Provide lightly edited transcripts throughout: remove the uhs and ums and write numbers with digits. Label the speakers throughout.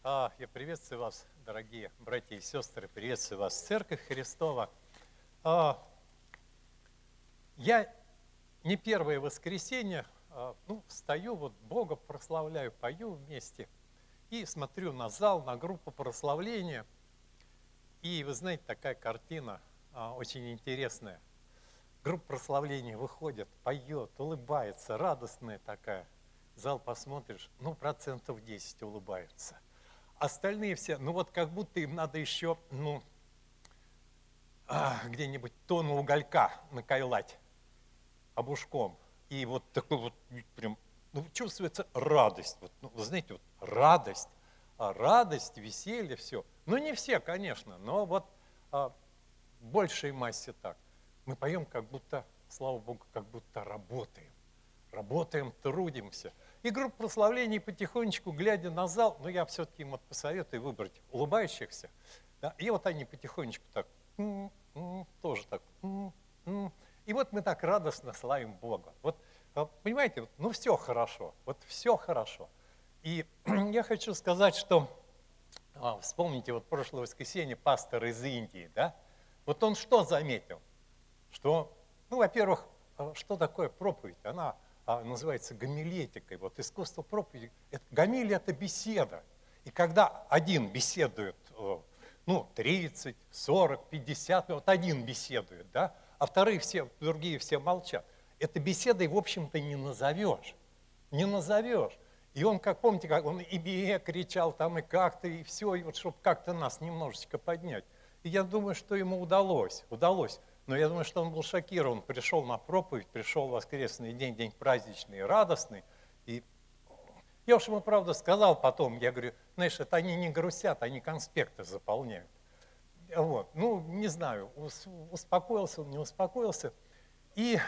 Speaker 1: Я приветствую вас, дорогие братья и сестры, приветствую вас, Церковь Христова. Я не первое воскресенье, встаю, вот Бога прославляю, пою вместе и смотрю на зал, на группу прославления. И вы знаете, такая картина очень интересная. Группа прославления выходит, поет, улыбается, радостная такая. Зал посмотришь, 10% улыбаются. Остальные все, вот как будто им надо еще, где-нибудь тонну уголька накайлать обушком. И вот такой вот прям, чувствуется радость. Вы знаете, радость, веселье, все. Не все, конечно, но в большей массе так. Мы поем как будто, слава Богу, как будто работаем. Работаем, трудимся. И группа прославлений потихонечку, глядя на зал, я все-таки им посоветую выбрать улыбающихся. Да, и они потихонечку так, тоже так. И мы так радостно славим Бога. Понимаете, все хорошо, все хорошо. И я хочу сказать, что, вспомните, прошлое воскресенье пастор из Индии, да? Он что заметил? Что, во-первых, что такое проповедь? Она называется гомилетикой. Искусство проповеди. Гомилия – это беседа. И когда один беседует, 30, 40, 50, один беседует, да, а другие все молчат. Это беседой, в общем-то, не назовешь. Не назовешь. И он, как помните, как он и кричал там, и как-то, и все, и чтобы как-то нас немножечко поднять. И я думаю, что ему удалось. Но я думаю, что он был шокирован, пришел на проповедь, пришел в воскресный день, день праздничный, радостный. И я уж ему, правда, сказал потом, я говорю, знаешь, это они не грустят, они конспекты заполняют. Не знаю, успокоился он, не успокоился. И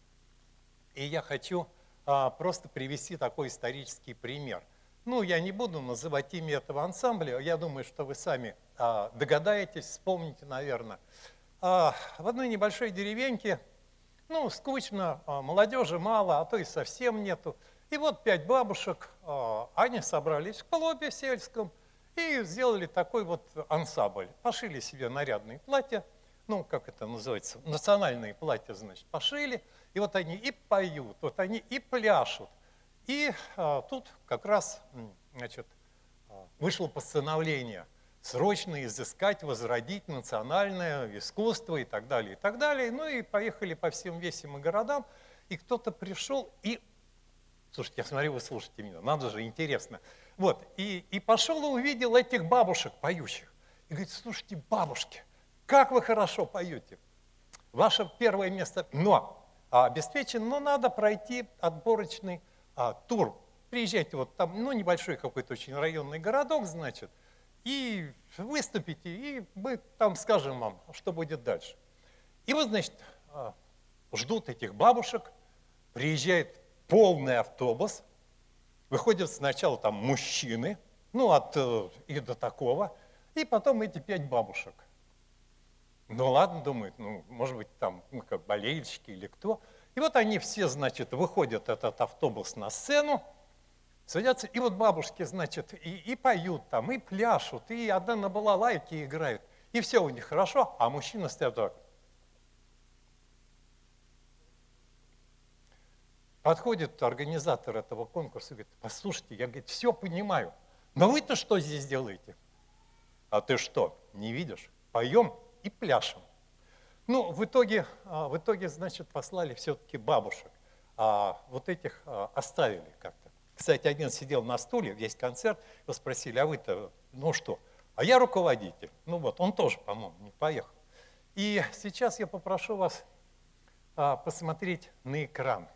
Speaker 1: я хочу просто привести такой исторический пример. Я не буду называть имя этого ансамбля, я думаю, что вы сами догадаетесь, вспомните, наверное. В одной небольшой деревеньке, скучно, молодежи мало, а то и совсем нету. И 5 бабушек, они собрались в клубе сельском и сделали такой ансамбль. Пошили себе нарядные платья, как это называется, национальные платья, значит, пошили. И они и поют, они и пляшут. И тут как раз, значит, вышло постановление срочно изыскать, возродить национальное искусство и так далее, и так далее. И поехали по всем весям и городам, и кто-то пришел и... Слушайте, я смотрю, вы слушаете меня, надо же, интересно. И пошел и увидел этих бабушек поющих. И говорит, слушайте, бабушки, как вы хорошо поете. Ваше первое место, но обеспечено, но надо пройти отборочный тур. Приезжайте, там, небольшой какой-то очень районный городок, значит, и выступите, и мы там скажем вам, что будет дальше. И значит, ждут этих бабушек, приезжает полный автобус, выходят сначала там мужчины, от и до такого, и потом эти 5 бабушек. Ладно, думают, может быть, там как болельщики или кто. И они все, значит, выходят этот автобус на сцену, садятся, и бабушки, значит, и поют там, и пляшут, и одна на балалайке играют, и все у них хорошо, а мужчины стоят так. Подходит организатор этого конкурса и говорит, послушайте, я, говорит, все понимаю, но вы-то что здесь делаете? А ты что, не видишь? Поем и пляшем. В итоге, значит, послали все-таки бабушек, а этих оставили как-то. Кстати, один сидел на стуле, весь концерт, его спросили, а вы-то, что? А я руководитель. Он тоже, по-моему, не поехал. И сейчас я попрошу вас посмотреть на экран.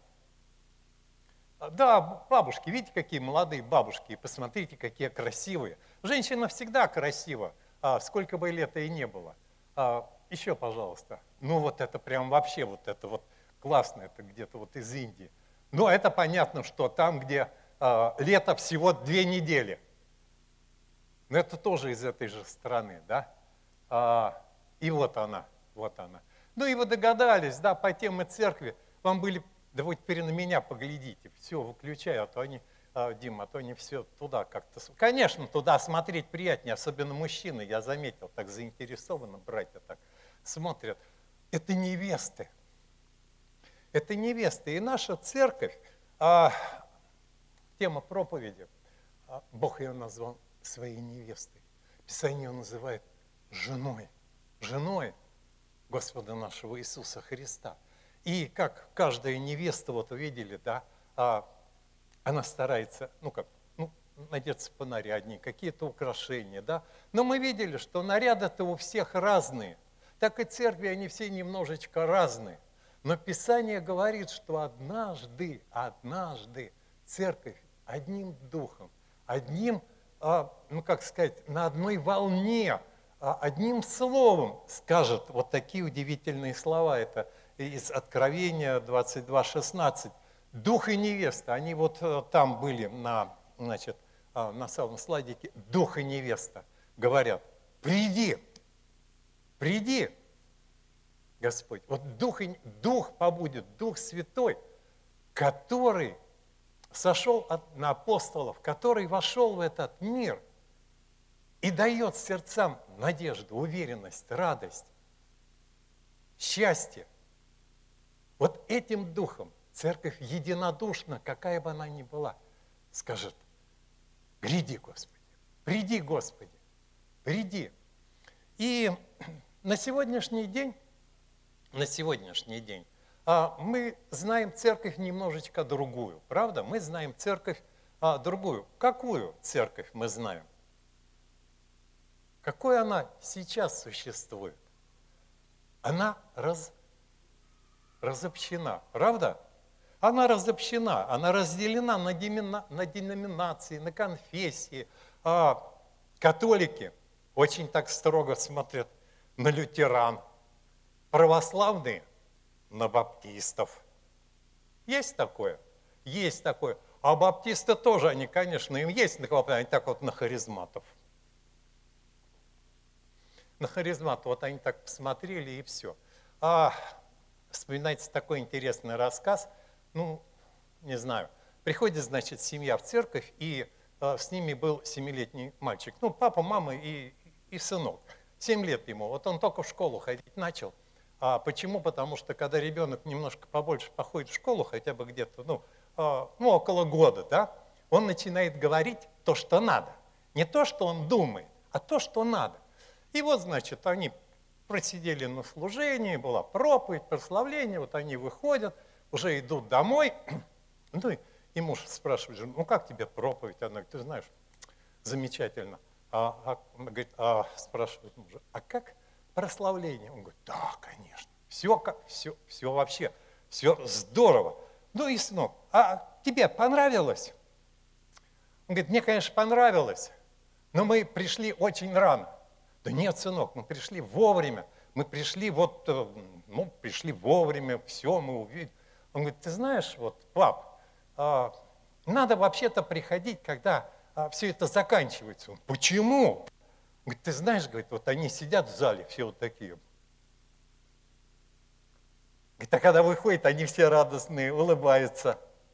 Speaker 1: Да, бабушки, видите, какие молодые бабушки, и посмотрите, какие красивые. Женщина всегда красива, сколько бы лет ей не было. Еще, пожалуйста. Это прям вообще, это классно, это где-то из Индии. Но это понятно, что там, где лето всего 2 недели. Но это тоже из этой же страны, да? И она. И вы догадались, да, по теме церкви, вам были, да теперь на меня поглядите, все, выключаю, а то они Дима, а то не все туда как-то... Конечно, туда смотреть приятнее, особенно мужчины, я заметил, так заинтересованно братья так смотрят. Это невесты. Это невесты. И наша церковь, тема проповеди, Бог ее назвал своей невестой. Писание ее называет женой. Женой Господа нашего Иисуса Христа. И как каждая невеста, вот увидели, да, она старается, надеться понаряднее, какие-то украшения, да. Но мы видели, что наряды-то у всех разные. Так и церкви, они все немножечко разные. Но Писание говорит, что однажды церковь одним духом, одним, на одной волне, одним словом скажет вот такие удивительные слова. Это из Откровения 22:16. Дух и невеста, они вот там были на самом слайдике. Дух и невеста говорят: приди, приди, Господь. Вот Дух побудет, Дух Святой, который сошел на апостолов, который вошел в этот мир и дает сердцам надежду, уверенность, радость, счастье. Вот этим Духом церковь единодушно, какая бы она ни была, скажет: гряди, Господи, приди, Господи, приди. И на сегодняшний день мы знаем церковь немножечко другую, правда? Мы знаем церковь другую. Какую церковь мы знаем? Какой она сейчас существует? Она разобщена, правда? Она разобщена, она разделена на деноминации, на конфессии. Католики очень так строго смотрят на лютеран, православные на баптистов. Есть такое? Есть такое. А баптисты тоже, они, конечно, им есть, они так вот на харизматов. На харизмат, вот они так посмотрели и все. Вспоминается такой интересный рассказ, не знаю, приходит, значит, семья в церковь, и с ними был 7-летний мальчик. Папа, мама и сынок. 7 лет ему, вот он только в школу ходить начал. Почему? Потому что когда ребенок немножко побольше походит в школу, хотя бы где-то, около года, да, он начинает говорить то, что надо. Не то, что он думает, а то, что надо. И вот, значит, они просидели на служении, была проповедь, прославление, вот они выходят, уже идут домой. И муж спрашивает жену: как тебе проповедь? Она говорит: ты знаешь, замечательно. Она говорит, спрашивает мужа: а как прославление? Он говорит: да, конечно, все вообще, все здорово. И сынок, а тебе понравилось? Он говорит: мне, конечно, понравилось, но мы пришли очень рано. Да нет, сынок, мы пришли вовремя, пришли вовремя, все мы увидели. Он говорит: ты знаешь, пап, надо вообще-то приходить, когда все это заканчивается. Он: почему? Он говорит: ты знаешь, говорит, вот они сидят в зале, все вот такие. Говорит: а когда выходят, они все радостные, улыбаются.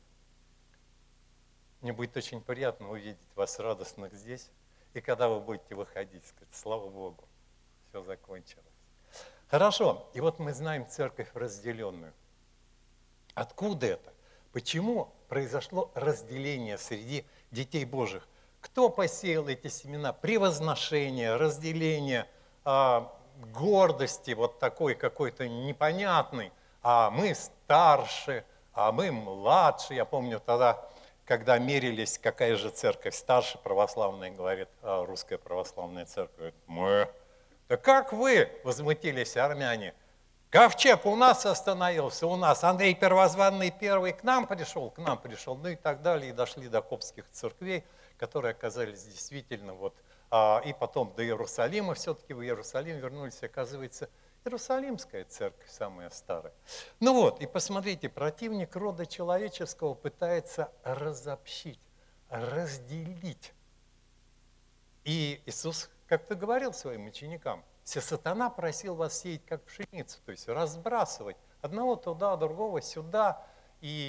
Speaker 1: Мне будет очень приятно увидеть вас радостных здесь. И когда вы будете выходить, сказать: слава Богу, все закончилось. Хорошо, и вот мы знаем церковь разделенную. Откуда это? Почему произошло разделение среди детей Божьих? Кто посеял эти семена? Превозношение, разделение, гордости, вот такой какой-то непонятный. А мы старше, а мы младше. Я помню тогда, когда мерились, какая же церковь старше, православная, говорит, русская православная церковь, говорит: мы. Да как вы, возмутились армяне, ковчег у нас остановился, у нас Андрей Первозванный первый к нам пришел, и так далее, и дошли до коптских церквей, которые оказались действительно и потом до Иерусалима, все-таки в Иерусалим вернулись, оказывается, Иерусалимская церковь самая старая. И посмотрите, противник рода человеческого пытается разобщить, разделить. И Иисус как-то говорил своим ученикам: сатана просил вас сеять как пшеницу, то есть разбрасывать одного туда, другого сюда. И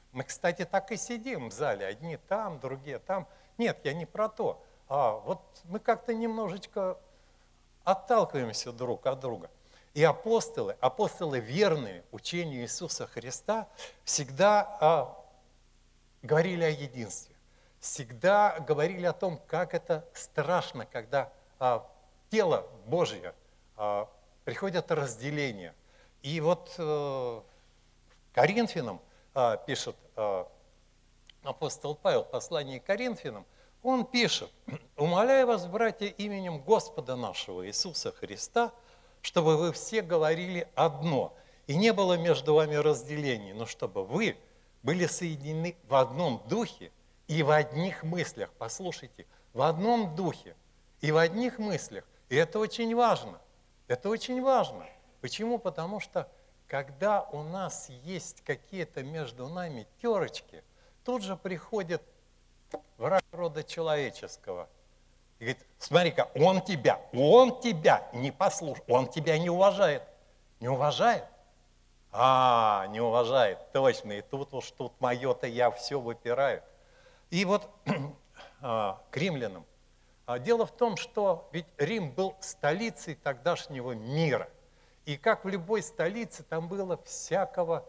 Speaker 1: Мы, кстати, так и сидим в зале, одни там, другие там. Нет, я не про то. Вот мы как-то немножечко отталкиваемся друг от друга. И апостолы верные учению Иисуса Христа, всегда говорили о единстве. Всегда говорили о том, как это страшно, когда тело Божье приходит разделение. И вот Коринфянам пишет апостол Павел, послание к Коринфянам, он пишет: «Умоляю вас, братья, именем Господа нашего Иисуса Христа, чтобы вы все говорили одно, и не было между вами разделений, но чтобы вы были соединены в одном духе и в одних мыслях». Послушайте, в одном духе и в одних мыслях. И это очень важно. Это очень важно. Почему? Потому что когда у нас есть какие-то между нами терочки, тут же приходит враг рода человеческого и говорит: смотри-ка, он тебя не послушает, он тебя не уважает. Не уважает? Не уважает, точно. И тут уж мое-то я все выпираю. И вот к римлянам. Дело в том, что ведь Рим был столицей тогдашнего мира. И как в любой столице, там было всякого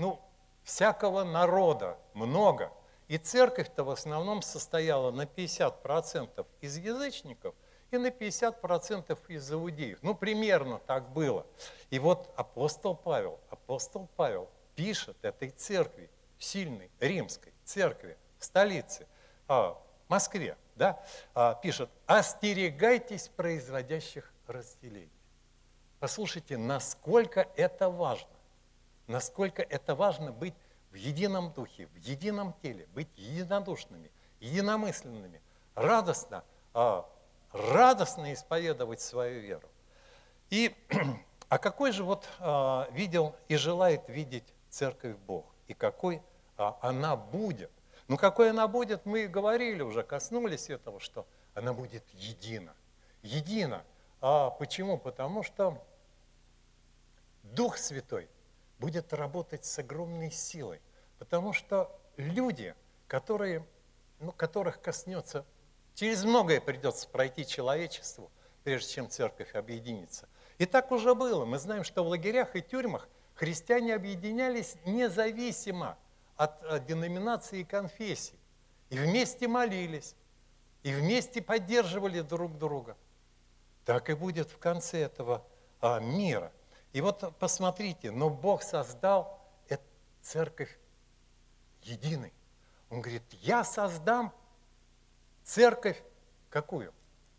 Speaker 1: народа много. И церковь-то в основном состояла на 50% из язычников и на 50% из иудеев. Примерно так было. И вот апостол Павел пишет этой церкви, сильной римской церкви, в столице, в Москве, да, пишет: «Остерегайтесь производящих разделений». Послушайте, насколько это важно. Насколько это важно быть в едином духе, в едином теле, быть единодушными, единомысленными, радостно исповедовать свою веру. И какой же видел и желает видеть церковь Бог? И какой она будет? Какой она будет, мы говорили уже, коснулись этого, что она будет едина. Едина. Почему? Потому что Дух Святой будет работать с огромной силой. Потому что люди, которых коснется, через многое придется пройти человечеству, прежде чем церковь объединится. И так уже было. Мы знаем, что в лагерях и тюрьмах христиане объединялись независимо от деноминации и конфессий. И вместе молились, и вместе поддерживали друг друга. Так и будет в конце этого мира. И вот посмотрите, но Бог создал эту церковь единой. Он говорит: я создам церковь какую?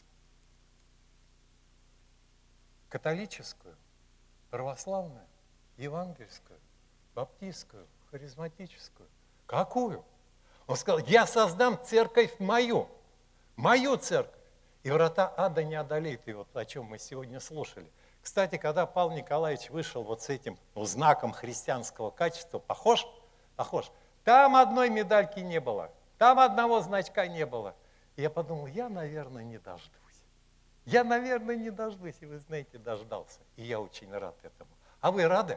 Speaker 1: Католическую, православную, евангельскую, баптистскую, харизматическую. Какую? Он сказал: я создам церковь мою церковь. И врата ада не одолеют. И вот о чем мы сегодня слушали. Кстати, когда Павел Николаевич вышел с этим знаком христианского качества, похож? Там одной медальки не было, там одного значка не было. И я подумал: я, наверное, не дождусь. И вы знаете, дождался. И я очень рад этому. А вы рады?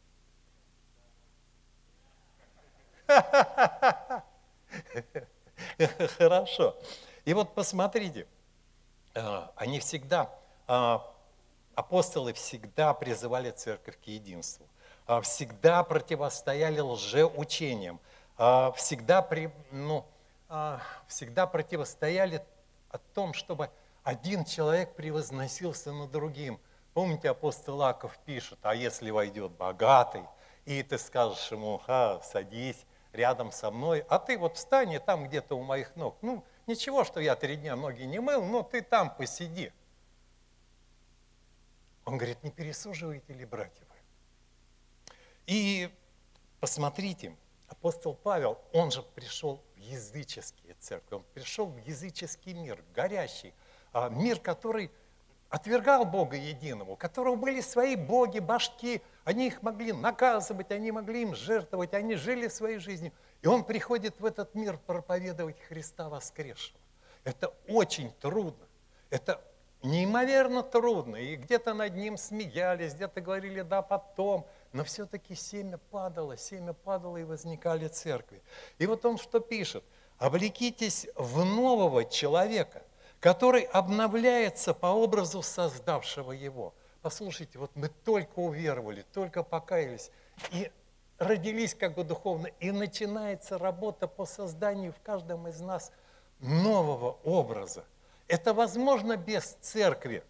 Speaker 1: Хорошо. И вот посмотрите, они всегда, апостолы всегда призывали церковь к единству, всегда противостояли лжеучениям, всегда противостояли о том, чтобы один человек превозносился над другим. Помните, апостол Иаков пишет: а если войдет богатый, и ты скажешь ему: садись рядом со мной, а ты вот встань там где-то у моих ног. Ничего, что я 3 дня ноги не мыл, но ты там посиди. Он говорит: не пересуживаете ли, братья вы? И посмотрите, апостол Павел, он же пришел в языческие церкви, он пришел в языческий мир, горящий, мир, который отвергал Бога единого, у которого были свои боги, башки, они их могли наказывать, они могли им жертвовать, они жили своей жизнью. И он приходит в этот мир проповедовать Христа воскресшего. Это очень трудно, это неимоверно трудно. И где-то над ним смеялись, где-то говорили: да потом. но все-таки семя падало и возникали церкви. И вот он что пишет? «Облекитесь в нового человека, который обновляется по образу создавшего его». Послушайте, вот мы только уверовали, только покаялись, и родились как бы духовно, и начинается работа по созданию в каждом из нас нового образа. Это возможно без церкви?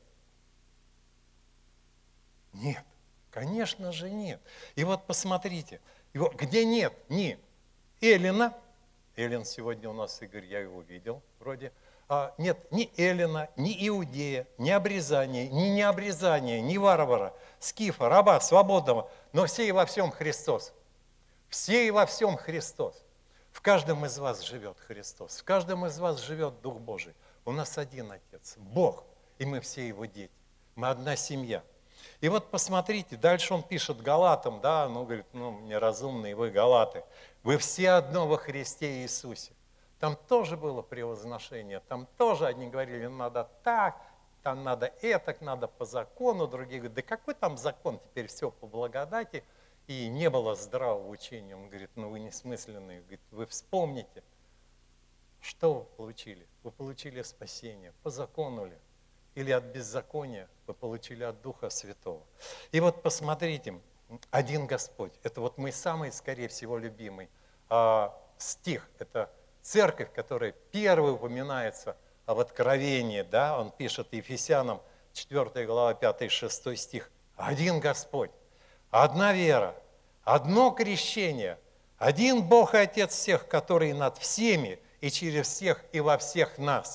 Speaker 1: Нет, конечно же нет. И вот посмотрите, где нет ни Эллина, Эллин сегодня у нас, Игорь, я его видел вроде, нет ни Эллина, ни Иудея, ни обрезания, ни необрезания, ни варвара, скифа, раба, свободного, но все и во всем Христос. Все и во всем Христос. В каждом из вас живет Христос, в каждом из вас живет Дух Божий. У нас один Отец, Бог, и мы все Его дети. Мы одна семья. И вот посмотрите, дальше он пишет Галатам, да, говорит, неразумные вы, Галаты, вы все одно во Христе Иисусе. Там тоже было превозношение, там тоже одни говорили, надо так, там надо этак, надо по закону, другие говорят, да какой там закон, теперь все по благодати, и не было здравого учения. Он говорит, вы несмысленные, говорит, вы вспомните, что вы получили? Вы получили спасение, по закону ли? Или от беззакония вы получили от Духа Святого. И вот посмотрите, один Господь, это вот мой самый, скорее всего, любимый стих, это церковь, которая первой упоминается в Откровении, да, он пишет Ефесянам 4 глава 5-6 стих. Один Господь, одна вера, одно крещение, один Бог и Отец всех, который над всеми и через всех и во всех нас.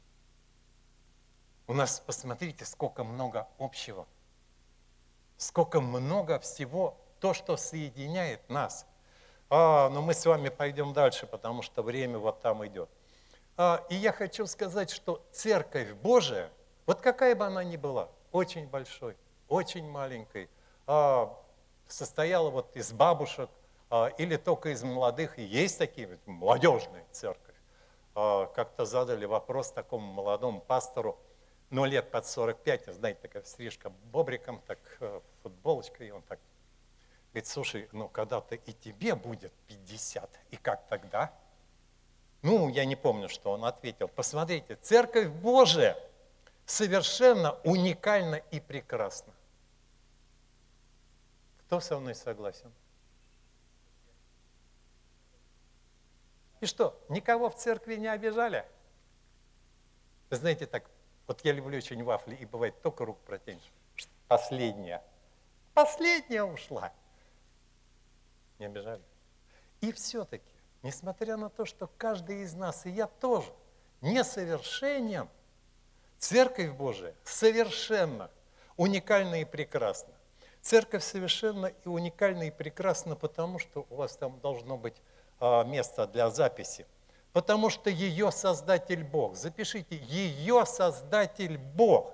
Speaker 1: У нас, посмотрите, сколько много общего, сколько много всего, то, что соединяет нас. Но мы с вами пойдем дальше, потому что время вот там идет. И я хочу сказать, что Церковь Божия, вот какая бы она ни была, очень большой, очень маленькой, состояла вот из бабушек или только из молодых, и есть такие, молодежная церковь. Как-то задали вопрос такому молодому пастору, лет под 45, знаете, такая стрижка бобриком, так футболочкой, и он так говорит, слушай, когда-то и тебе будет 50, и как тогда? Я не помню, что он ответил. Посмотрите, Церковь Божия совершенно уникальна и прекрасна. Кто со мной согласен? И что, никого в церкви не обижали? Вы знаете, так, вот я люблю очень вафли, и бывает, только руку протянешь. Последняя ушла. Не обижали? И все-таки, несмотря на то, что каждый из нас, и я тоже, несовершенен, Церковь Божия совершенно уникальна и прекрасна. Церковь совершенно и уникальна и прекрасна, потому что у вас там должно быть место для записи. Потому что ее Создатель Бог. Запишите, ее Создатель Бог.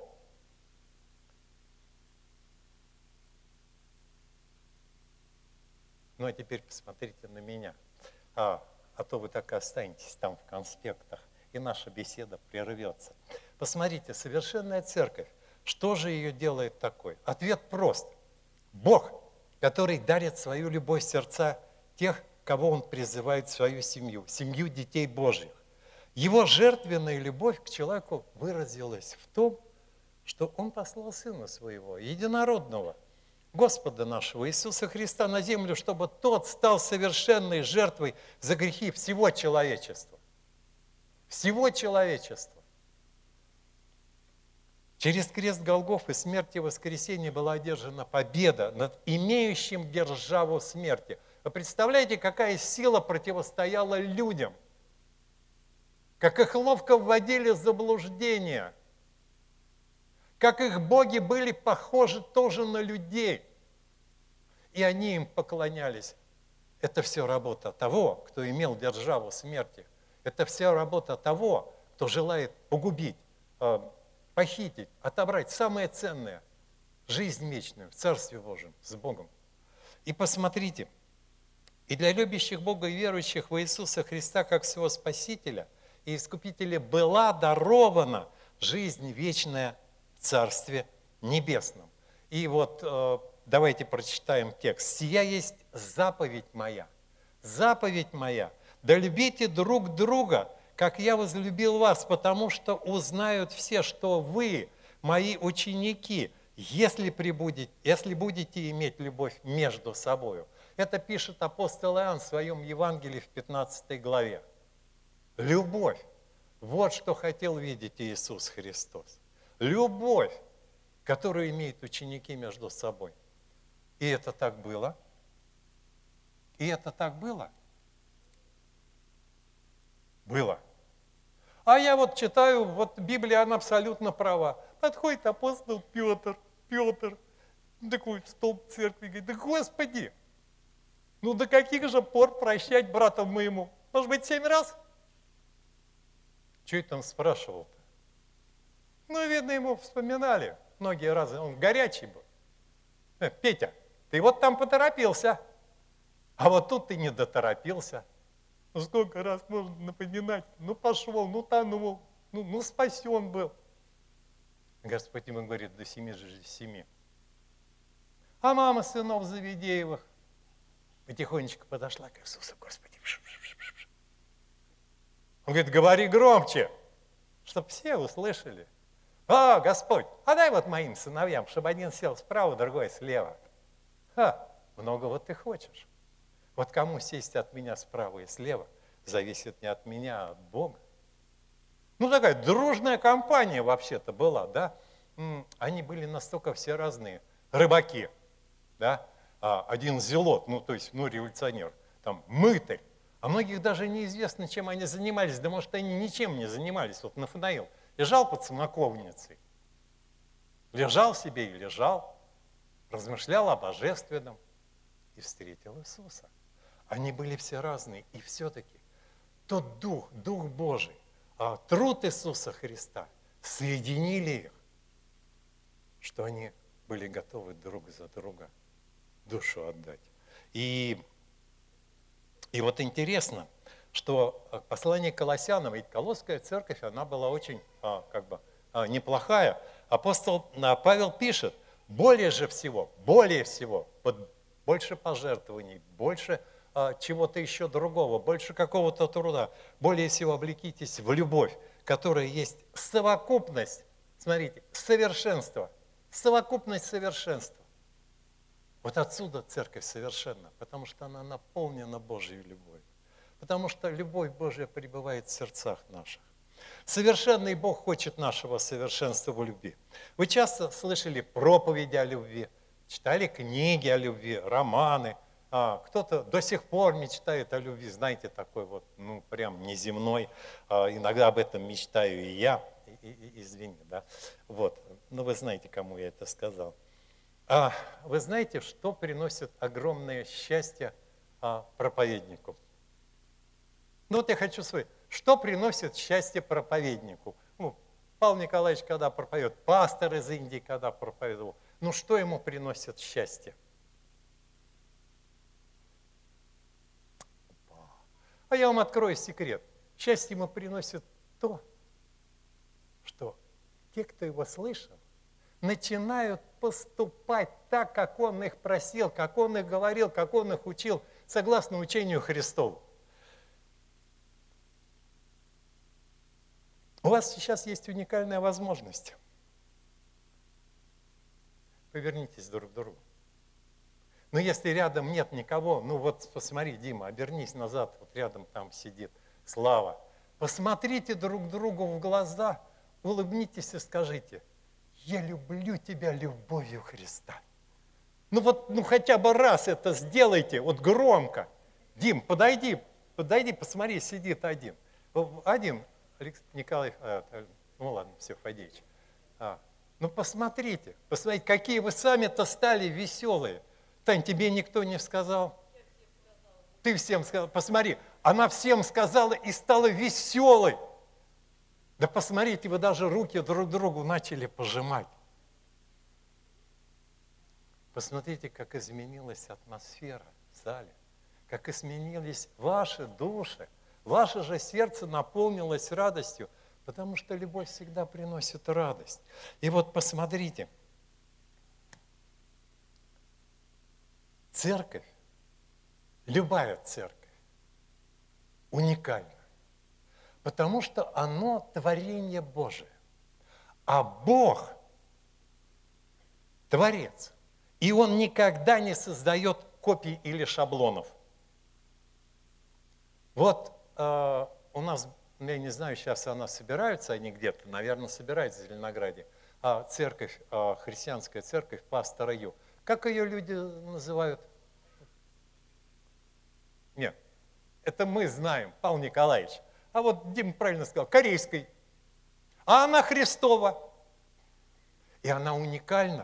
Speaker 1: А теперь посмотрите на меня. А то вы так и останетесь там в конспектах, и наша беседа прервется. Посмотрите, совершенная церковь. Что же ее делает такой? Ответ прост. Бог, который дарит свою любовь в сердца тех, кого Он призывает в свою семью, семью детей Божьих. Его жертвенная любовь к человеку выразилась в том, что Он послал Сына Своего, Единородного, Господа нашего Иисуса Христа на землю, чтобы Тот стал совершенной жертвой за грехи всего человечества. Всего человечества. Через крест Голгофы, смерть и воскресение была одержана победа над имеющим державу смерти. Вы представляете, какая сила противостояла людям? Как их ловко вводили в заблуждение? Как их боги были похожи тоже на людей? И они им поклонялись. Это все работа того, кто имел державу смерти. Это вся работа того, кто желает погубить, похитить, отобрать самое ценное – жизнь вечную в Царстве Божьем с Богом. И посмотрите, и для любящих Бога и верующих в Иисуса Христа как своего Спасителя и Искупителя была дарована жизнь вечная в Царстве Небесном. И вот давайте прочитаем текст. «Сия есть заповедь моя, да любите друг друга, как я возлюбил вас, потому что узнают все, что вы мои ученики, если будете иметь любовь между собою». Это пишет апостол Иоанн в своем Евангелии в 15 главе. Любовь. Вот что хотел видеть Иисус Христос. Любовь, которую имеют ученики между собой. И это так было. И это так было. Было. А я вот читаю, вот Библия, она абсолютно права. Подходит апостол Петр, такой столб церкви, говорит: да Господи, ну до каких же пор прощать брату моему? Может быть, 7 раз? Что это он спрашивал-то? Ну, видно, ему вспоминали многие разы. Он горячий был. Петя, ты вот там поторопился, а вот тут ты не доторопился. Ну, сколько раз можно напоминать? Ну, пошел, ну, тонул, ну, спасен был. Господь ему говорит: до 7 же 7. А мама сынов Завидеевых потихонечку подошла к Иисусу: Господи. Он говорит: говори громче, чтобы все услышали. А, Господь, а дай вот моим сыновьям, чтобы один сел справа, другой слева. Многого ты хочешь. Вот кому сесть от меня справа и слева, зависит не от меня, а от Бога. Ну, такая дружная компания вообще-то была, да? Они были настолько все разные. Рыбаки, да? Один зелот, то есть революционер, там, мытарь. А многих даже неизвестно, чем они занимались, да может, они ничем не занимались. Вот Нафанаил лежал под смоковницей, лежал себе и лежал, размышлял о божественном и встретил Иисуса. Они были все разные, и все-таки тот Дух Божий, труд Иисуса Христа соединили их, что они были готовы друг за друга душу отдать. И вот интересно, что послание к Колоссянам, ведь Колосская церковь, она была очень неплохая. Апостол Павел пишет: более всего, вот больше пожертвований, больше чего-то еще другого, больше какого-то труда, более всего облекитесь в любовь, которая есть совокупность, смотрите, совершенства, совокупность совершенства. Вот отсюда церковь совершенна, потому что она наполнена Божьей любовью, потому что любовь Божья пребывает в сердцах наших. Совершенный Бог хочет нашего совершенства в любви. Вы часто слышали проповеди о любви, читали книги о любви, романы. Кто-то до сих пор мечтает о любви, знаете, такой вот, прям неземной. Иногда об этом мечтаю и я, извини, да. Вот, вы знаете, кому я это сказал. Вы знаете, что приносит огромное счастье проповеднику? Вот я хочу сказать, что приносит счастье проповеднику? Павел Николаевич, когда проповедует, пастор из Индии, когда проповедовал, что ему приносит счастье? А я вам открою секрет. Счастье ему приносит то, что те, кто его слышал, начинают поступать так, как он их просил, как он их говорил, как он их учил, согласно учению Христову. У вас сейчас есть уникальная возможность. Повернитесь друг к другу. Но если рядом нет никого, посмотри, Дима, обернись назад, вот рядом там сидит Слава. Посмотрите друг другу в глаза, улыбнитесь и скажите: я люблю тебя любовью Христа. Хотя бы раз это сделайте, вот громко. Дим, подойди, посмотри, сидит один. Николай, все, Фадеевич. Посмотрите, какие вы сами-то стали веселые. Тань, тебе никто не сказал? Ты всем сказал. Посмотри, она всем сказала и стала веселой. Да посмотрите, вы даже руки друг другу начали пожимать. Посмотрите, как изменилась атмосфера в зале, как изменились ваши души. Ваше же сердце наполнилось радостью, потому что любовь всегда приносит радость. И вот посмотрите, церковь, любая церковь, уникальна, потому что оно творение Божие. А Бог – Творец. И Он никогда не создает копий или шаблонов. Вот у нас, я не знаю, сейчас она собирается, они где-то, наверное, собираются в Зеленограде, церковь, христианская церковь пастора Ю. Как ее люди называют? Нет, это мы знаем, Павел Николаевич. А вот Дима правильно сказал, корейской. А она Христова. И она уникальна.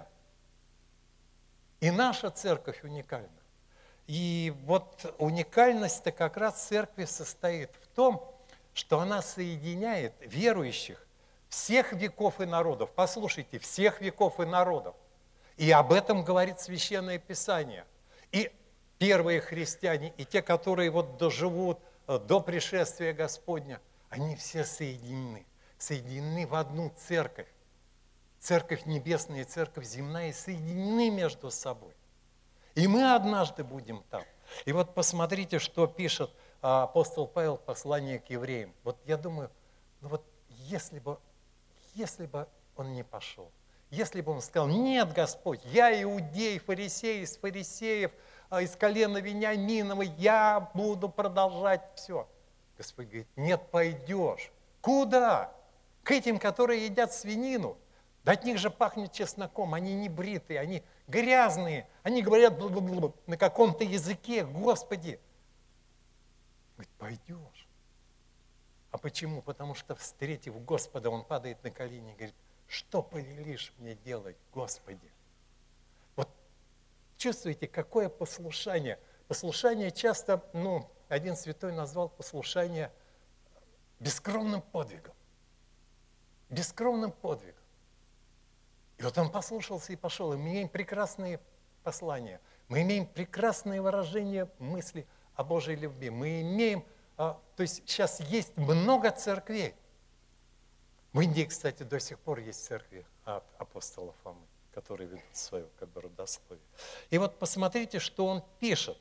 Speaker 1: И наша церковь уникальна. И вот уникальность-то как раз церкви состоит в том, что она соединяет верующих всех веков и народов. Послушайте, всех веков и народов. И об этом говорит Священное Писание. И первые христиане, и те, которые вот доживут до пришествия Господня, они все соединены в одну церковь. Церковь небесная и церковь земная соединены между собой. И мы однажды будем там. И вот посмотрите, что пишет апостол Павел в послании к евреям. Вот я думаю, ну вот если бы он не пошел, если бы он сказал, нет, Господь, я иудей, фарисей, из фарисеев, из колена Вениаминова, я буду продолжать все. Господь говорит, нет, пойдешь. Куда? К этим, которые едят свинину. Да от них же пахнет чесноком, они не бритые, они грязные, они говорят на каком-то языке, Господи. Говорит, пойдешь. А почему? Потому что, встретив Господа, он падает на колени и говорит, что повелишь мне делать, Господи? Вот чувствуете, какое послушание? Послушание часто, один святой назвал послушание бескровным подвигом. Бескровным подвигом. И вот он послушался и пошел. И мы имеем прекрасные послания. Мы имеем прекрасные выражения мысли о Божьей любви. Мы имеем, то есть сейчас есть много церквей. В Индии, кстати, до сих пор есть церкви от апостола Фомы, которые ведут свое родословие. И вот посмотрите, что он пишет.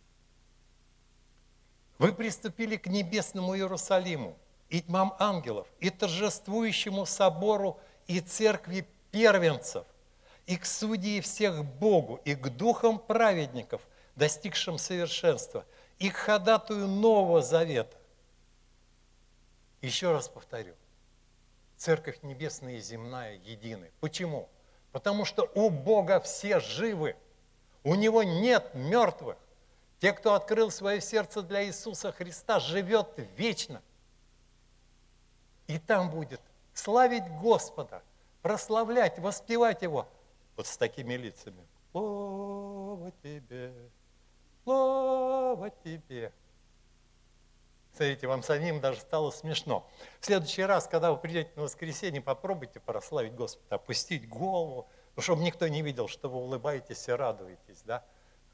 Speaker 1: Вы приступили к небесному Иерусалиму, и тьмам ангелов, и торжествующему собору, и церкви первенцев, и к судьи всех Богу, и к духам праведников, достигшим совершенства, и к ходатую Нового Завета. Еще раз повторю, Церковь небесная и земная едины. Почему? Потому что у Бога все живы, у Него нет мертвых. Те, кто открыл свое сердце для Иисуса Христа, живет вечно. И там будет славить Господа, прославлять, воспевать Его вот с такими лицами. Слава Тебе, слава Тебе. Смотрите, вам самим даже стало смешно. В следующий раз, когда вы придете на воскресенье, попробуйте прославить Господа, опустить голову, чтобы никто не видел, что вы улыбаетесь и радуетесь. Да?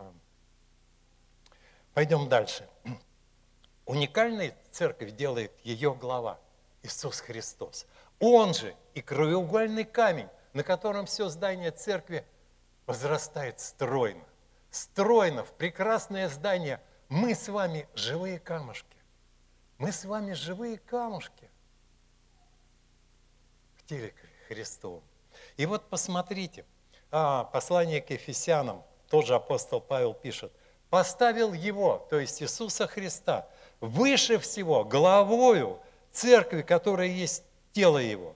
Speaker 1: Пойдем дальше. Уникальной церковь делает ее глава, Иисус Христос. Он же и краеугольный камень, на котором все здание церкви возрастает стройно. Стройно, в прекрасное здание. Мы с вами живые камушки. Мы с вами живые камушки в теле Христовом. И вот посмотрите, послание к Ефесянам, тоже апостол Павел пишет, поставил его, то есть Иисуса Христа, выше всего, главою церкви, которая есть тело его.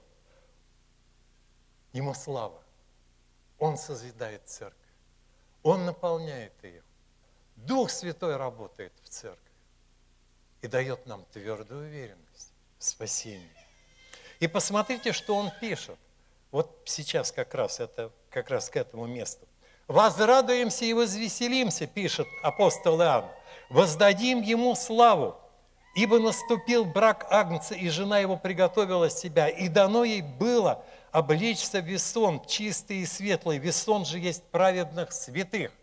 Speaker 1: Ему слава. Он созидает церковь. Он наполняет ее. Дух Святой работает в церкви и дает нам твердую уверенность в спасении. И посмотрите, что он пишет. Вот сейчас как раз к этому месту. «Возрадуемся и возвеселимся», пишет апостол Иоанн, «воздадим ему славу, ибо наступил брак Агнца, и жена его приготовила себя, и дано ей было облечься в весон чистый и светлый. Весон же есть праведных святых».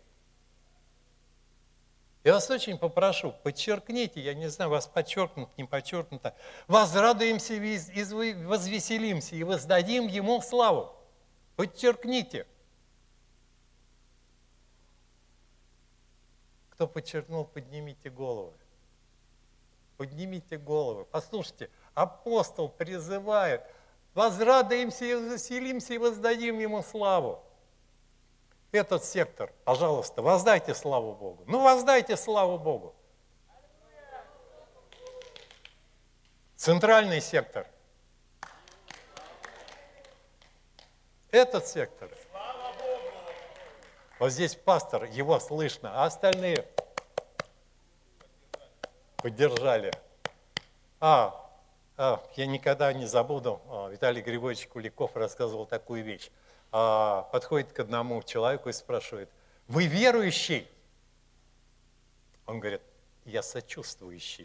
Speaker 1: Я вас очень попрошу, подчеркните, я не знаю, вас подчеркнуто, не подчеркнуто, «возрадуемся и возвеселимся, и воздадим ему славу». Подчеркните. Кто подчеркнул, поднимите головы. Поднимите головы. Послушайте, апостол призывает: возрадуемся и веселимся и воздадим ему славу. Этот сектор, пожалуйста, воздайте славу Богу. Ну, воздайте славу Богу. Центральный сектор. Этот сектор. Вот здесь пастор, его слышно, а остальные поддержали. Я никогда не забуду, Виталий Григорьевич Куликов рассказывал такую вещь. Подходит к одному человеку и спрашивает: вы верующий? Он говорит: я сочувствующий.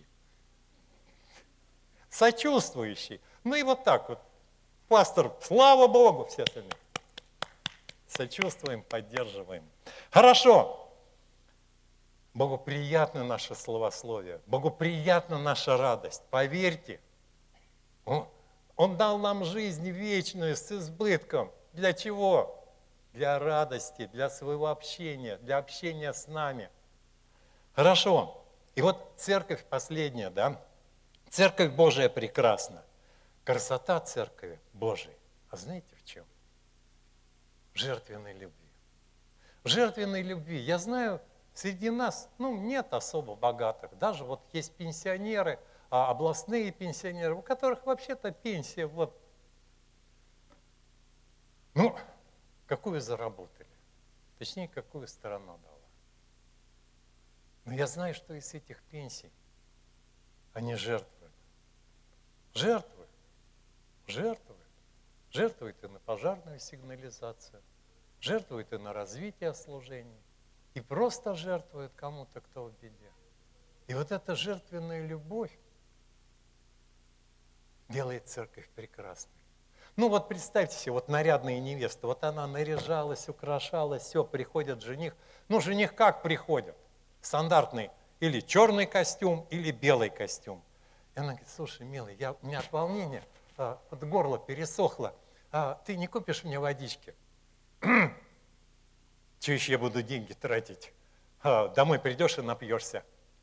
Speaker 1: Сочувствующий. Ну и вот так вот. Пастор, слава Богу, все остальные. Сочувствуем, поддерживаем. Хорошо. Богу приятно наше словословие. Богу приятна наша радость. Поверьте. Он дал нам жизнь вечную с избытком. Для чего? Для радости, для своего общения, для общения с нами. Хорошо. И вот церковь последняя, да? Церковь Божия прекрасна. Красота церкви Божией. А знаете в чем? В жертвенной любви. В жертвенной любви. Я знаю, среди нас, нет особо богатых. Даже вот есть пенсионеры, областные пенсионеры, у которых вообще-то пенсия какую заработали? Точнее, какую сторона дала. Но я знаю, что из этих пенсий они жертвуют. Жертвуют и на пожарную сигнализацию, жертвуют и на развитие служений, и просто жертвуют кому-то, кто в беде. И вот эта жертвенная любовь делает церковь прекрасной. Вот представьте себе, вот нарядная невеста, вот она наряжалась, украшалась, все, приходит жених. Жених как приходит? Стандартный или черный костюм, или белый костюм. И она говорит: слушай, милый, у меня от волнения от горла пересохло, ты не купишь мне водички? Че еще я буду деньги тратить? Домой придешь и напьешься.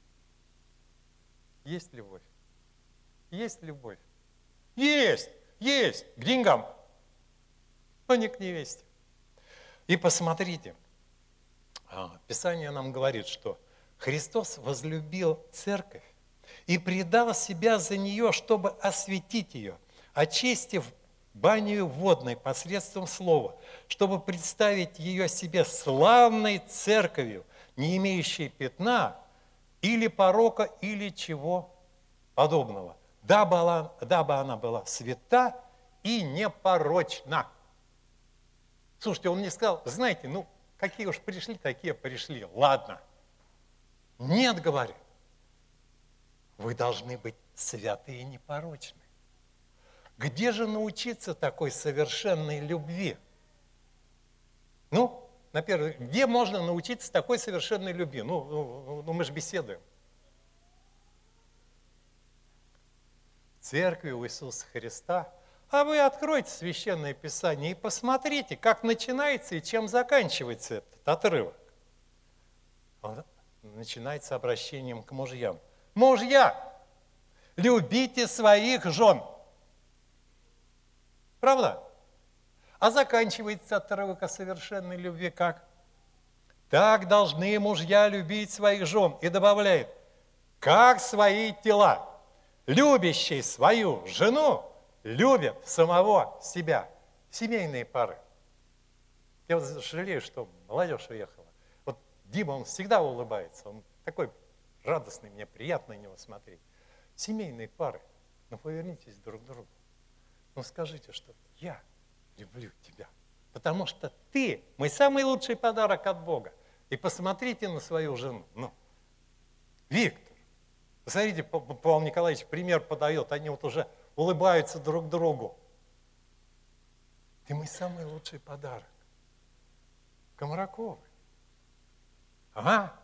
Speaker 1: Есть любовь? Есть любовь? Есть! К деньгам, но не к невесте. И посмотрите, Писание нам говорит, что Христос возлюбил церковь и предал себя за нее, чтобы осветить ее, очистив банию водной посредством слова, чтобы представить ее себе славной церковью, не имеющей пятна или порока, или чего подобного, дабы она была свята и непорочна. Слушайте, он мне сказал: знаете, какие уж пришли, такие пришли, ладно. Нет, говорит, вы должны быть святы и непорочны. Где же научиться такой совершенной любви? Где можно научиться такой совершенной любви? Мы же беседуем. В церкви у Иисуса Христа. А вы откройте Священное Писание и посмотрите, как начинается и чем заканчивается этот отрывок. Он начинается обращением к мужьям. Мужья, любите своих жен. Правда? А заканчивается отрывок о совершенной любви как? Так должны мужья любить своих жен. И добавляет: как свои тела. Любящий свою жену любит самого себя. Семейные пары. Я жалею, что молодежь уехала. Вот Дима, он всегда улыбается. Он такой радостный, мне приятно на него смотреть. Семейные пары. Повернитесь друг к другу. Скажите, что я люблю тебя. Потому что ты мой самый лучший подарок от Бога. И посмотрите на свою жену. Виктор. Посмотрите, Павел Николаевич пример подает. Они уже улыбаются друг другу. Ты мой самый лучший подарок. Комараковы. Ага.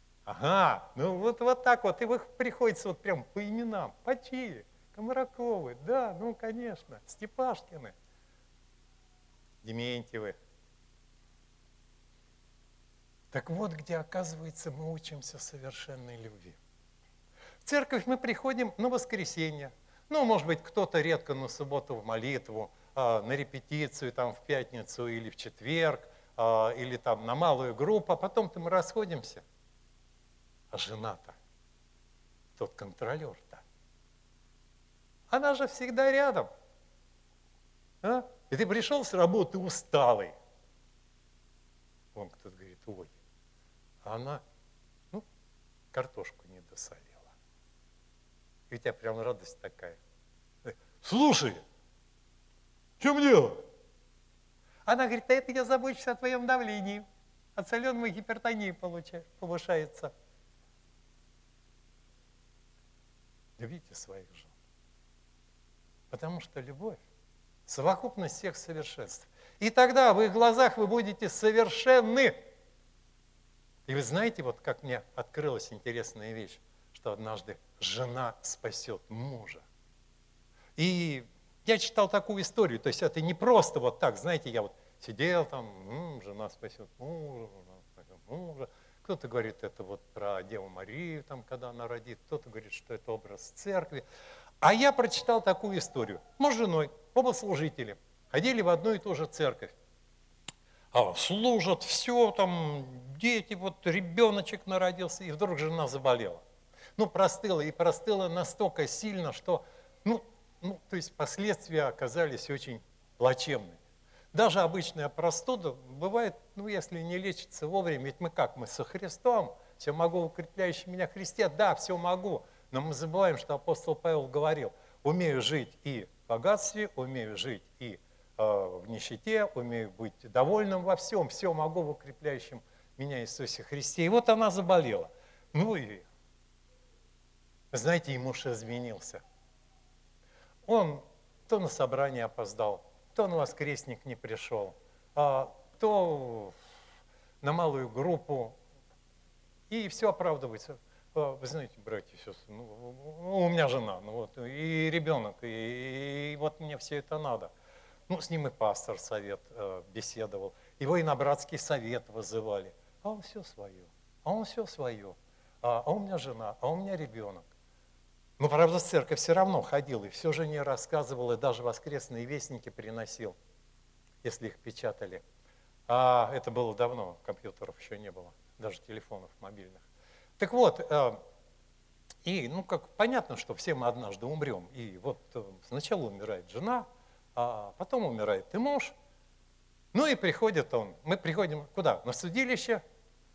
Speaker 1: Вот так вот. И вы приходится прям по именам. Почили. Комараковы. Да, конечно. Степашкины. Дементьевы. Так вот, где, оказывается, мы учимся совершенной любви. В церковь мы приходим на воскресенье. Ну, может быть, кто-то редко на субботу в молитву, на репетицию там, в пятницу или в четверг, или там на малую группу, а потом-то мы расходимся. А жена-то, тот контролер-то, она же всегда рядом. А? И ты пришел с работы усталый. Вон кто-то говорит, ой, а она, картошку не досолила. И у тебя прям радость такая. Слушай, в чем дело? Она говорит, а это я забочусь о твоем давлении. От соленой гипертонии повышается. Любите своих жен. Потому что любовь – совокупность всех совершенств. И тогда в их глазах вы будете совершенны. И вы знаете, вот как мне открылась интересная вещь, что однажды жена спасет мужа. И я читал такую историю, то есть это не просто вот так, знаете, я вот сидел там, жена спасет мужа, жена спасет мужа. Кто-то говорит, это вот про Деву Марию, там, когда она родит, кто-то говорит, что это образ церкви. А я прочитал такую историю. Муж с женой, оба служители, ходили в одну и ту же церковь. Служат, все, там, дети, вот ребеночек народился, и вдруг жена заболела. Простыла, и простыла настолько сильно, что, то есть последствия оказались очень плачевными. Даже обычная простуда бывает, если не лечится вовремя, ведь мы как, мы со Христом, все могу, укрепляющий меня Христе, да, все могу, но мы забываем, что апостол Павел говорил, умею жить и в богатстве, умею жить и в нищете, умею быть довольным во всем, все могу в укрепляющем меня Иисусе Христе. И вот она заболела. И, знаете, и муж изменился. Он то на собрание опоздал, то на воскресник не пришел, то на малую группу, и все оправдывается. Вы знаете, братья и сестры, у меня жена, и ребенок, и вот мне все это надо. С ним и пастор совет беседовал, его и на братский совет вызывали. А он все свое, а у меня жена, а у меня ребенок. Правда, в церковь все равно ходил, и все жене рассказывал, и даже воскресные вестники приносил, если их печатали. А это было давно, компьютеров еще не было, даже телефонов мобильных. Так вот, понятно, что все мы однажды умрем. И вот сначала умирает жена, а потом умирает и муж. И приходит он. Мы приходим куда? На судилище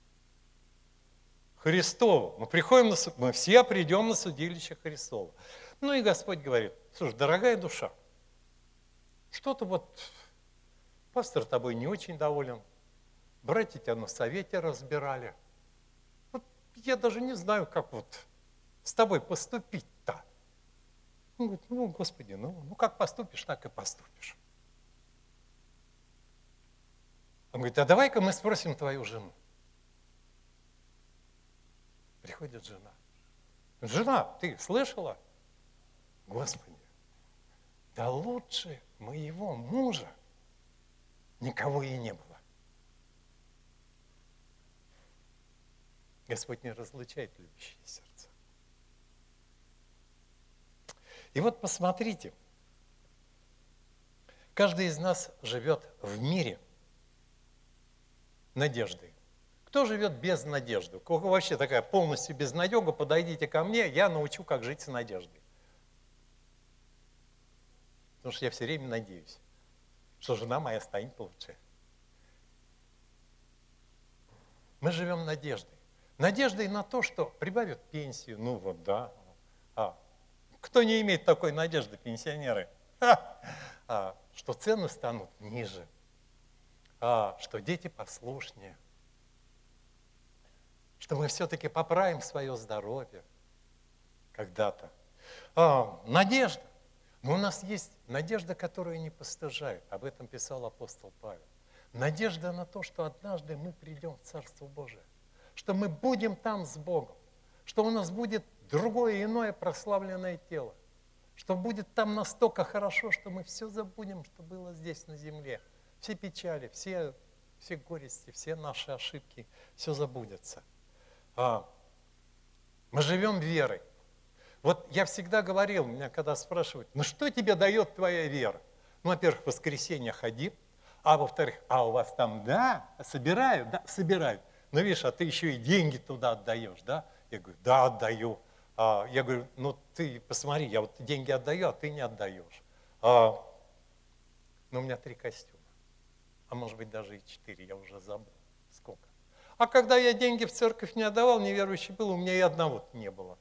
Speaker 1: Христово. Мы все придем на судилище Христово. И Господь говорит, слушай, дорогая душа, что-то пастор тобой не очень доволен, братья тебя на совете разбирали. Я даже не знаю, как с тобой поступить-то. Он говорит, Господи, как поступишь, так и поступишь. Он говорит, а давай-ка мы спросим твою жену. Приходит жена. Жена, ты слышала? Господи, да лучше моего мужа никого и не было. Господь не разлучает любящие сердца. И вот посмотрите, каждый из нас живет в мире надеждой. Кто живет без надежды? У кого вообще такая полностью безнадега, подойдите ко мне, я научу, как жить с надеждой. Потому что я все время надеюсь, что жена моя станет лучше. Мы живем надеждой. Надеждой на то, что прибавят пенсию, кто не имеет такой надежды, пенсионеры? Что цены станут ниже, что дети послушнее, что мы все-таки поправим свое здоровье когда-то. Надежда. Но у нас есть надежда, которая не постыжает. Об этом писал апостол Павел. Надежда на то, что однажды мы придем в Царство Божие, что мы будем там с Богом, что у нас будет другое, иное прославленное тело, что будет там настолько хорошо, что мы все забудем, что было здесь на земле. Все печали, все все горести, все наши ошибки, все забудется. Мы живем верой. Вот я всегда говорил, меня когда спрашивают, ну что тебе дает твоя вера? Ну, во-первых, в воскресенье ходи, а во-вторых, а у вас там, да, собирают, да, собирают. Ну, видишь, а ты еще и деньги туда отдаешь, да? Я говорю, да, отдаю. Я говорю, ну ты посмотри, я вот деньги отдаю, а ты не отдаешь. Ну, у меня 3 костюма, а может быть даже и 4, я уже забыл, сколько. А когда я деньги в церковь не отдавал, неверующий был, у меня и одного не было.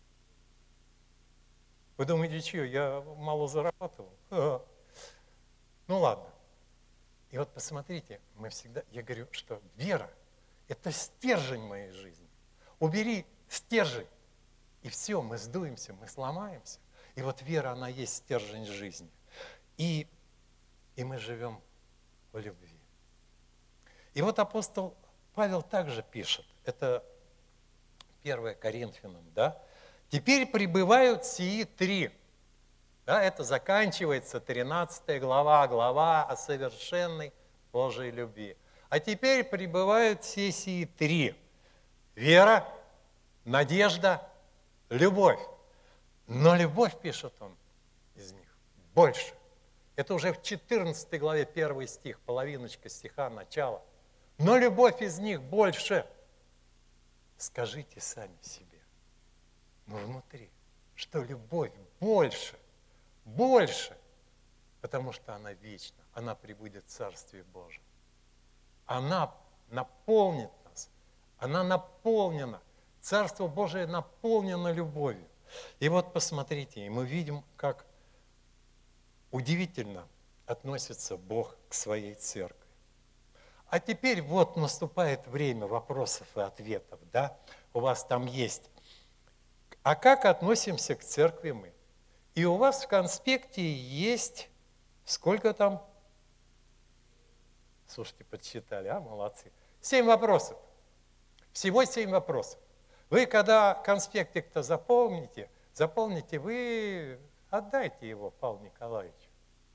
Speaker 1: Вы думаете, что, я мало зарабатывал? Ну ладно. И вот посмотрите, мы всегда, я говорю, что вера – это стержень моей жизни. Убери стержень, и все, мы сдуемся, мы сломаемся. И вот вера, она есть стержень жизни. И мы живем в любви. И вот апостол Павел также пишет, это 1 Коринфянам, да? Теперь пребывают сии 3. Да, это заканчивается 13 глава о совершенной Божьей любви. А теперь пребывают все сии 3. Вера, надежда, любовь. Но любовь, пишет он из них, больше. Это уже в 14 главе 1 стих, половиночка стиха, начало. Но любовь из них больше. Скажите сами себе, но внутри, что любовь больше. Больше, потому что она вечна, она пребудет в Царстве Божьем. Она наполнит нас, она наполнена, Царство Божие наполнено любовью. И вот посмотрите, и мы видим, как удивительно относится Бог к своей церкви. А теперь вот наступает время вопросов и ответов, да? У вас там есть. А как относимся к церкви мы? И у вас в конспекте есть, сколько там? Слушайте, подсчитали, молодцы. 7 вопросов. Всего 7 вопросов. Вы, когда конспектик-то заполните, вы отдайте его Павлу Николаевичу.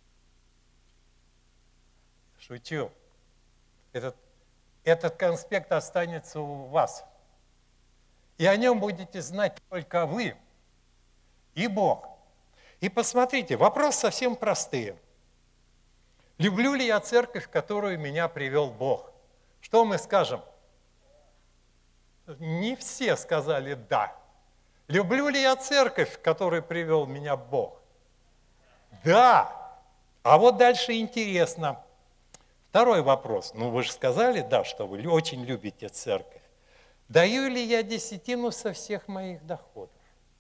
Speaker 1: Шучу. Этот конспект останется у вас. И о нем будете знать только вы и Бог. И посмотрите, вопрос совсем простые. Люблю ли я церковь, в которую меня привел Бог? Что мы скажем? Не все сказали «да». Люблю ли я церковь, в которую привел меня Бог? Да. А вот дальше интересно. Второй вопрос. Ну, вы же сказали, да, что вы очень любите церковь. Даю ли я десятину со всех моих доходов?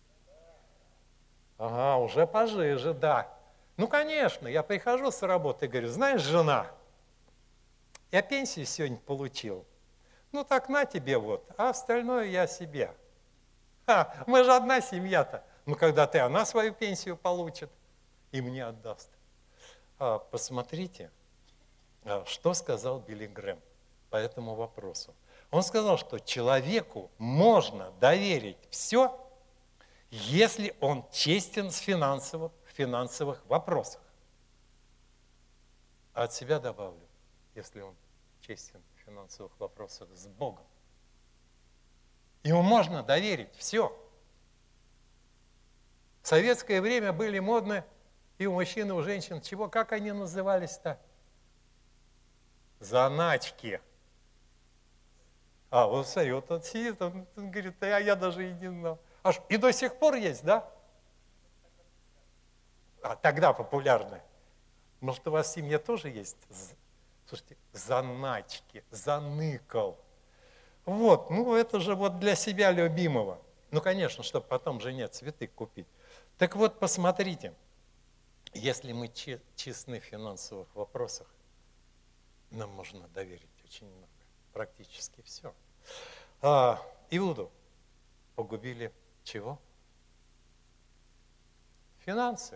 Speaker 1: Ага, уже пожиже, да. Ну, конечно, я прихожу с работы и говорю, знаешь, жена, я пенсию сегодня получил. Ну, так на тебе вот, а остальное я себе. Мы же одна семья-то. Ну, когда она свою пенсию получит и мне отдаст. Посмотрите, что сказал Билли Грэм по этому вопросу. Он сказал, что человеку можно доверить все, если он честен в финансовых вопросах. А от себя добавлю, если он честен в финансовых вопросах с Богом. Ему можно доверить все. В советское время были модны и у мужчин, и у женщин. Чего? Как они назывались-то? Заначки. Вот смотри, вот он сидит, он говорит, я даже и не знал. И до сих пор есть, да? Тогда популярны. Может, у вас в семье тоже есть? Слушайте, заначки, заныкал. Вот, ну это же вот для себя любимого. Ну, конечно, чтобы потом жене цветы купить. Так вот, посмотрите, если мы честны в финансовых вопросах, нам можно доверить очень много, практически все. Иуду погубили чего? Финансы.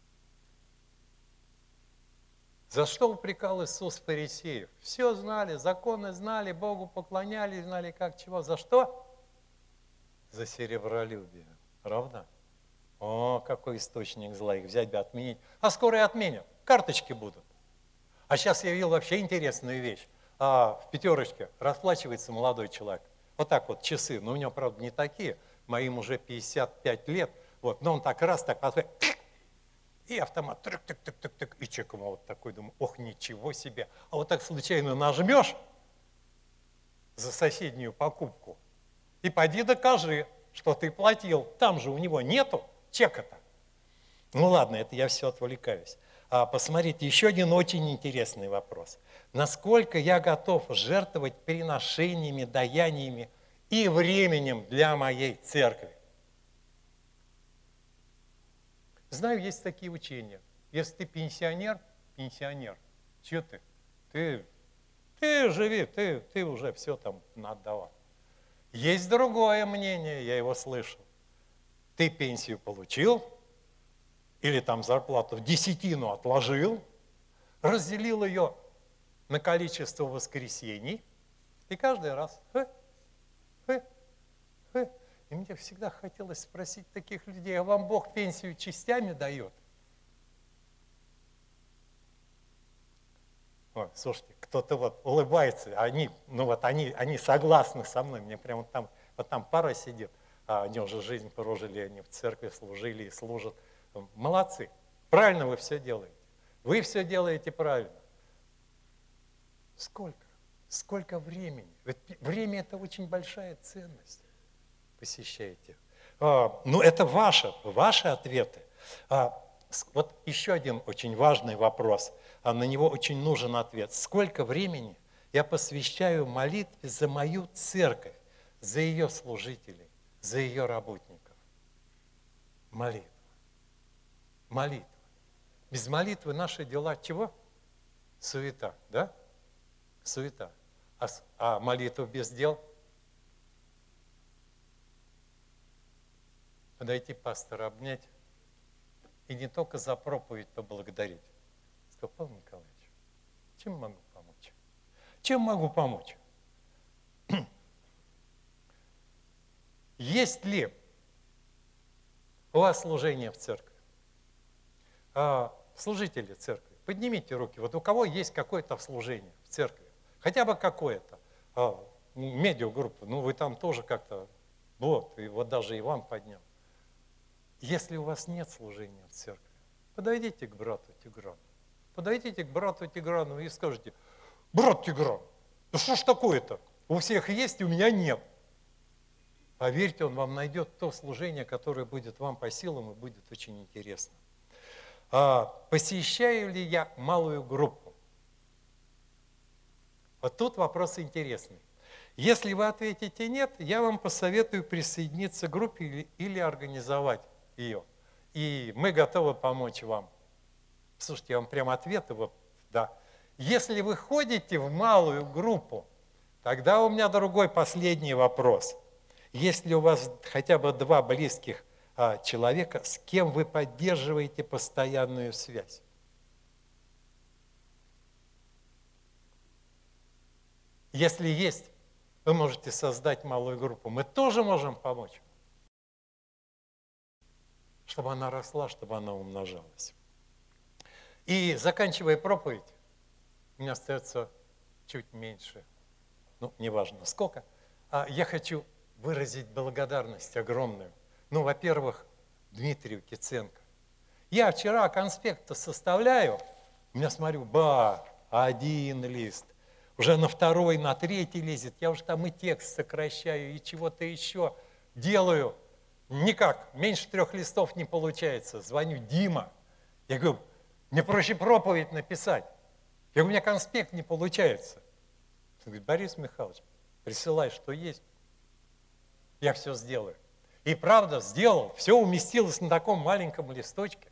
Speaker 1: За что упрекал Иисус фарисеев? Все знали, законы знали, Богу поклонялись, знали как, чего. За что? За серебролюбие. Правда? О, какой источник зла, их взять бы отменить. А скоро и отменят, карточки будут. А сейчас я видел вообще интересную вещь. в пятерочке расплачивается молодой человек. Вот так вот часы, но у него, правда, не такие, моим уже 55 лет, вот, но он так раз, так подходит, и автомат, тык-тык-тык-тык-тык, и человек ему вот такой, думаю, ох, ничего себе. А вот так случайно нажмешь за соседнюю покупку, и поди докажи, что ты платил. Там же у него нету чека-то. Ну ладно, это я все отвлекаюсь. Посмотрите, еще один очень интересный вопрос. Насколько я готов жертвовать приношениями, даяниями и временем для моей церкви? Знаю, есть такие учения. Если ты пенсионер, что ты? Ты живи, ты уже все там наотдавал. Есть другое мнение, я его слышал. Ты пенсию получил, или там зарплату в десятину отложил, разделил ее на количество воскресений, и каждый раз И мне всегда хотелось спросить таких людей, а вам Бог пенсию частями дает? Ой, слушайте, кто-то вот улыбается, они согласны со мной, мне прямо вот там пара сидит, они уже жизнь прожили, они в церкви служили и служат. Молодцы, правильно вы все делаете. Вы все делаете правильно. Сколько времени? Ведь время – это очень большая ценность. Посещаете. Ну, это ваши ответы. Вот еще один очень важный вопрос, на него очень нужен ответ. Сколько времени я посвящаю молитве за мою церковь, за ее служителей, за ее работников? Молитва. Молитва. Без молитвы наши дела чего? Суета, да? Суета. А молитва без дел? Подойти пастора обнять и не только за проповедь поблагодарить. Сказал, Павел Николаевич, чем могу помочь? Чем могу помочь? Есть ли у вас служение в церкви? Служители церкви, поднимите руки. Вот у кого есть какое-то служение в церкви? Хотя бы какое-то. Медиагруппа, ну вы там тоже как-то, вот, и вот даже Иван поднял. Если у вас нет служения в церкви, подойдите к брату Тиграну. Подойдите к брату Тиграну и скажите, брат Тигран, ну что ж такое-то? У всех есть, у меня нет. Поверьте, он вам найдет то служение, которое будет вам по силам и будет очень интересно. Посещаю ли я малую группу? Вот тут вопрос интересный. Если вы ответите нет, я вам посоветую присоединиться к группе или организовать ее. И мы готовы помочь вам. Слушайте, я вам прямо ответы, вот, да. Если вы ходите в малую группу, тогда у меня другой последний вопрос. Если у вас хотя бы 2 близких человека, с кем вы поддерживаете постоянную связь? Если есть, вы можете создать малую группу. Мы тоже можем помочь, чтобы она росла, чтобы она умножалась. И заканчивая проповедь, у меня остается чуть меньше, ну, неважно сколько, я хочу выразить благодарность огромную. Ну, во-первых, Дмитрию Киценко. Я вчера конспект составляю, у меня смотрю, 1 лист, уже на 2, на 3 лезет, я уже там и текст сокращаю, и чего-то еще делаю. Никак, меньше 3 листов не получается. Звоню, Дима, я говорю, мне проще проповедь написать. Я говорю, у меня конспект не получается. Он говорит, Борис Михайлович, присылай, что есть, я все сделаю. И правда, сделал, все уместилось на таком маленьком листочке.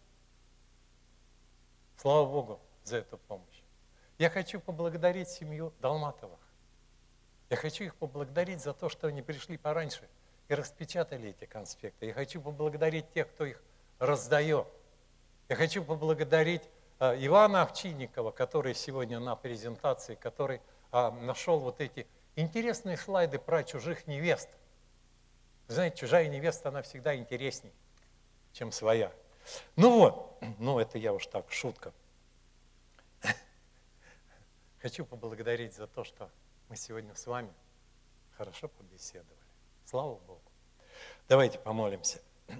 Speaker 1: Слава Богу за эту помощь. Я хочу поблагодарить семью Долматовых. Я хочу их поблагодарить за то, что они пришли пораньше и распечатали эти конспекты. Я хочу поблагодарить тех, кто их раздает. Я хочу поблагодарить Ивана Овчинникова, который сегодня на презентации, который нашел вот эти интересные слайды про чужих невест. Вы знаете, чужая невеста, она всегда интересней, чем своя. Ну вот, ну это я уж так, шутка. Хочу поблагодарить за то, что мы сегодня с вами хорошо побеседовали. Слава Богу. Давайте помолимся.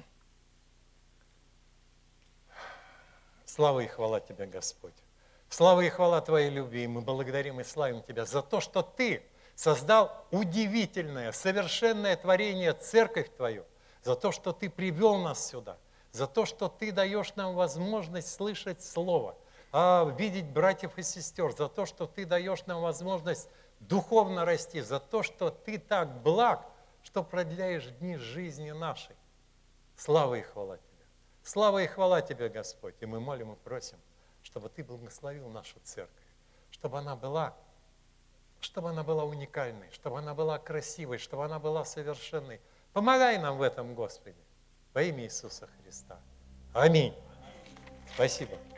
Speaker 1: Слава и хвала Тебе, Господь. Слава и хвала Твоей любви. И мы благодарим и славим Тебя за то, что Ты создал удивительное, совершенное творение, церковь Твою, за то, что Ты привел нас сюда, за то, что Ты даешь нам возможность слышать Слово, видеть братьев и сестер, за то, что Ты даешь нам возможность духовно расти, за то, что Ты так благ, что продляешь дни жизни нашей. Слава и хвала Тебе. Слава и хвала Тебе, Господь. И мы молим и просим, чтобы Ты благословил нашу церковь, чтобы она была уникальной, чтобы она была красивой, чтобы она была совершенной. Помогай нам в этом, Господи, во имя Иисуса Христа. Аминь. Спасибо.